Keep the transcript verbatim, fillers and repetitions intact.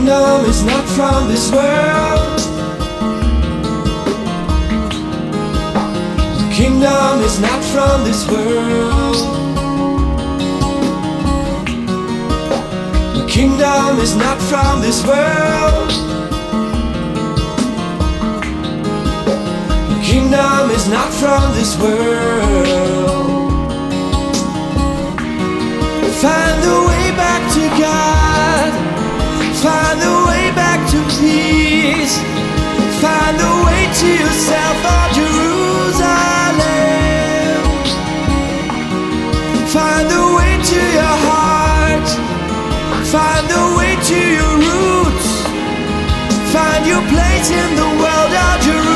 kingdom is not from this world. The kingdom is not from this world. The kingdom is not from this world. The kingdom is not from this world. Find the way back to God. Find the way back to peace. Find the way to yourself, oh Jerusalem. Find the way to your heart. Find the way to your roots. Find your place in the world, oh Jerusalem.